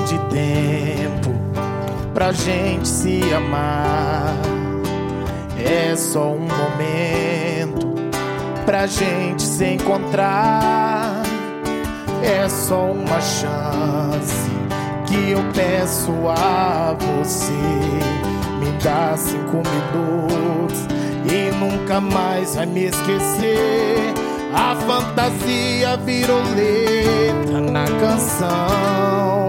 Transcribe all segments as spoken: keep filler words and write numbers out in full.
questão de tempo pra gente se amar. É só um momento pra gente se encontrar. É só uma chance que eu peço a você. Me dá cinco minutos e nunca mais vai me esquecer. A fantasia virou letra na canção,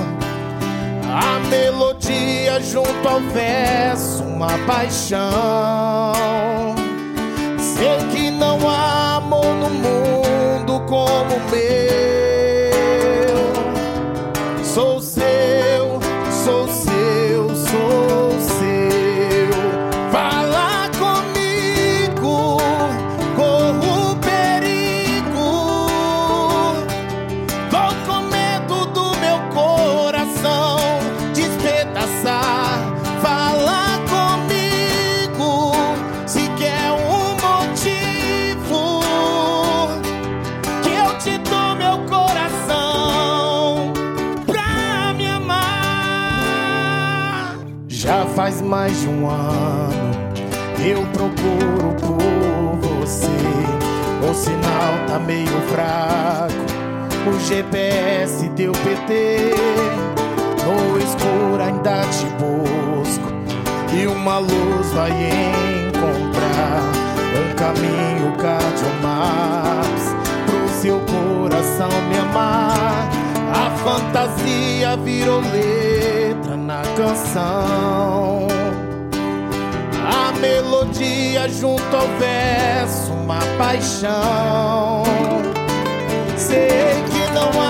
a melodia junto ao verso, uma paixão. Sei que não há amor no mundo como o meu. Sou seu, sou seu, sou seu. Fala comigo, corro perigo. Tô com medo do meu coração despedaçar. Fala comigo, se quer um motivo, que eu te dou meu coração pra me amar. Já faz mais de um ano eu procuro por você. O sinal tá meio fraco, o G P S deu P T. No escuro ainda te busco e uma luz vai encontrar um caminho Cardio Maps pro seu coração me amar. A fantasia virou letra na canção, a melodia junto ao verso, uma paixão. Sei que não há